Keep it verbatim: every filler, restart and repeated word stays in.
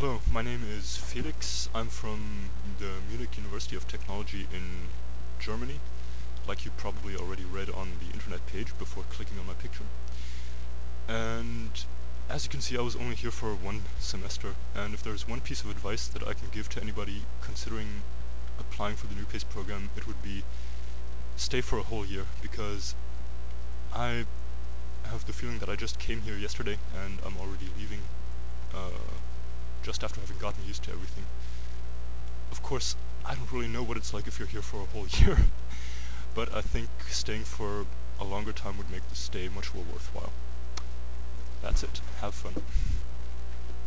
Hello, my name is Felix. I'm from the Munich University of Technology in Germany, like you probably already read on the internet page before clicking on my picture. And as you can see, I was only here for one semester, and if there's one piece of advice that I can give to anybody considering applying for the NuPace program, it would be stay for a whole year, because I have the feeling that I just came here yesterday and I'm already leaving uh, just after having gotten used to everything. Of course, I don't really know what it's like if you're here for a whole year, but I think staying for a longer time would make the stay much more worthwhile. That's it. Have fun.